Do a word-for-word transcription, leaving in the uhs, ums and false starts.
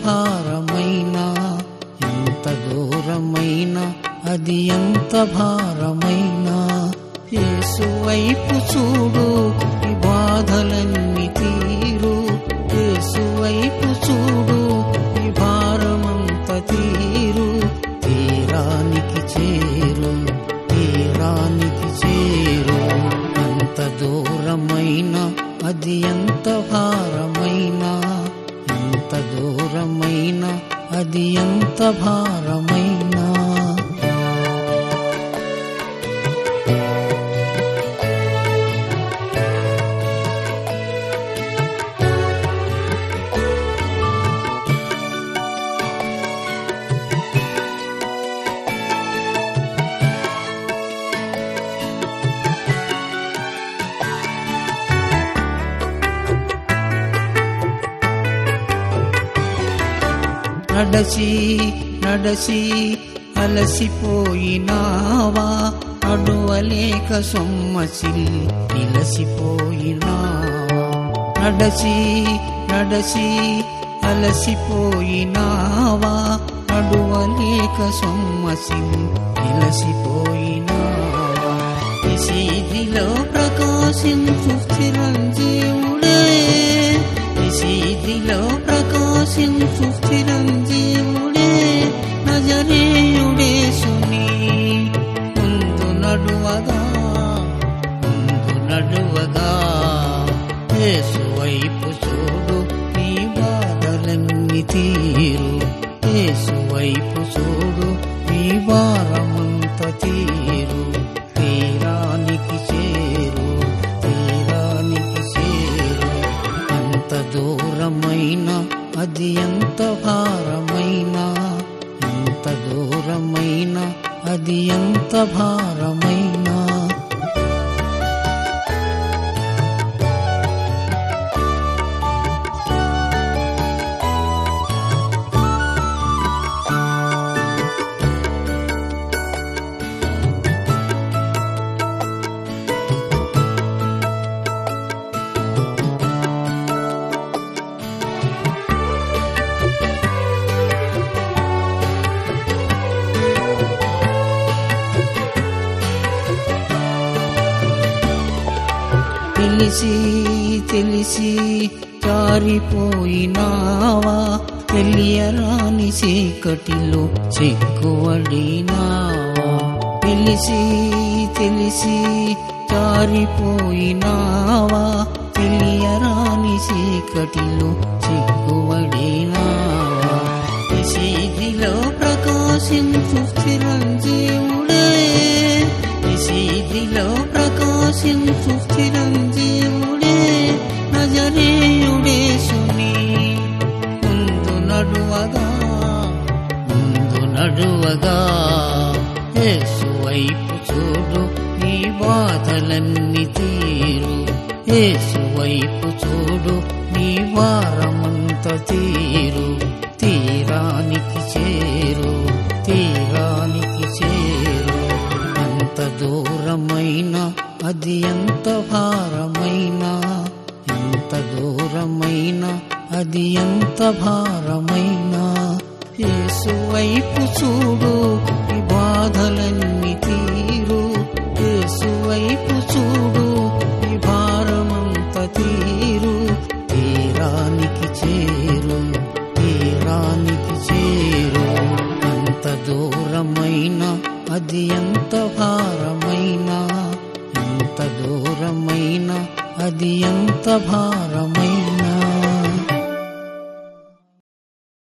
భారమైనా, ఎంత దూరమైనా, అది ఎంత భారమైనా, యేసు వైపు చూడు, ఈ బాధలన్నీ తీరు. యేసు వైపు చూడు, ఈ భారమంత తీరు. తీరానికి చేరు, తీరానికి చేరు. ఎంత దూరమైనా, అది ఎంత భారమైనా, ఎంత దూరమైనా, అది ఎంత భారమైనా. నడచి నడచి అలసిపోయినావా, అడువలేక సొమ్మసిల్ నిలసిపోయినావా. నడచి నడచి అలసిపోయినావా, అడువలేక సొమ్మసిల్ నిలసిపోయినావా. నిశీధిలో ప్రకాశించు చిరంజీవుడే, నిశీధిలో ప్రకాశించు చిరంజీవుడే, నజరేయుడేసుని ముందు నడువగా, ముందు నడువగా. యేసు వైపు చూడు, నీ బాధలన్నీ తీరు. యేసు వైపు చూడు, నీ భారమంత తీరు. తీరానికి చేరు, తీరానికి చేరు. ఎంత దూరమైనా, అది ఎంత భారమైనా, ఎంత దూరమైనా, అది ఎంత భారమైనా. తెలిసి తెలిసి జారిపోయినావా, తెలియరాని చీకటిలో చిక్కువడినావా. తెలిసి తెలిసి జారిపోయినావా, తెలియరాని చీకటిలో చిక్కువడినావా. నిశీధిలో ప్రకాశించు చిరంజీవుడే, నిశీధిలో ప్రకాశించు చిరంజీవుడే, నజరేయుడేసుని ముందు నడువగా, ముందు నడువగా. యేసు వైపు చూడు, నీ బాధలన్నీ తీరు. యేసు వైపు చూడు, నీ భారమంత తీరు. తీరానికి చేరు, తీరానికి చేరు. ఎంత దూరమైనా, అది ఎంత భారమైనా, ఎంత దూరమైనా, అది ఎంత భారమైనా. యేసు వైపు చూడు, ఈ బాధలన్నీ తీరు. యేసు వైపు చూడు, ఈ భారమంత తీరు. తీరానికి చేరు, తీరానికి చేరు. ఎంత దూరమైనా, అది ఎంత భారమైనా, ఎంత దూరమైనా, అది ఎంత భారం.